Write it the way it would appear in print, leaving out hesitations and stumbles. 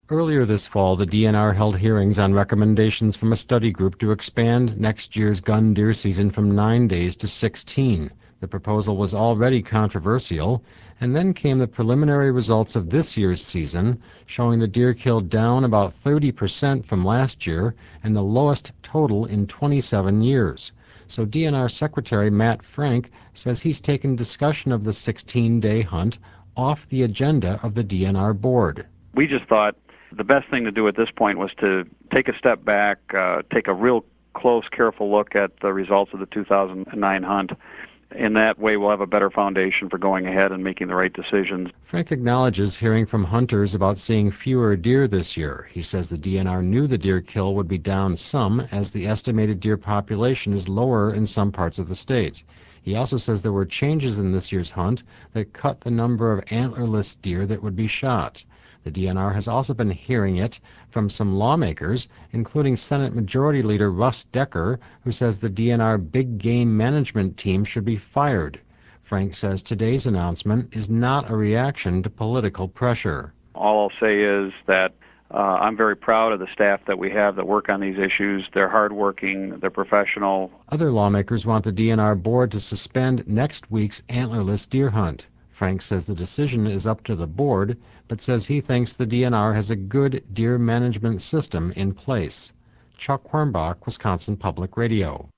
Earlier this fall, the DNR held hearings on recommendations from a study group to expand next year's gun deer season from 9 days to 16. The proposal was already controversial, and then came the preliminary results of this year's season, showing the deer killed down about 30% from last year and the lowest total in 27 years. So DNR Secretary Matt Frank says he's taken discussion of the 16-day hunt off the agenda of the DNR board. We just thought the best thing to do at this point was to take a step back, take a real close, careful look at the results of the 2009 hunt. In that way, we'll have a better foundation for going ahead and making the right decisions. Frank acknowledges hearing from hunters about seeing fewer deer this year. He says the DNR knew the deer kill would be down some, as the estimated deer population is lower in some parts of the state. He also says there were changes in this year's hunt that cut the number of antlerless deer that would be shot. The DNR has also been hearing it from some lawmakers, including Senate Majority Leader Russ Decker, who says the DNR big game management team should be fired. Frank says today's announcement is not a reaction to political pressure. All I'll say is that I'm very proud of the staff that we have that work on these issues. They're hardworking, they're professional. Other lawmakers want the DNR board to suspend next week's antlerless deer hunt. Frank says the decision is up to the board, but says he thinks the DNR has a good deer management system in place. Chuck Hornbach, Wisconsin Public Radio.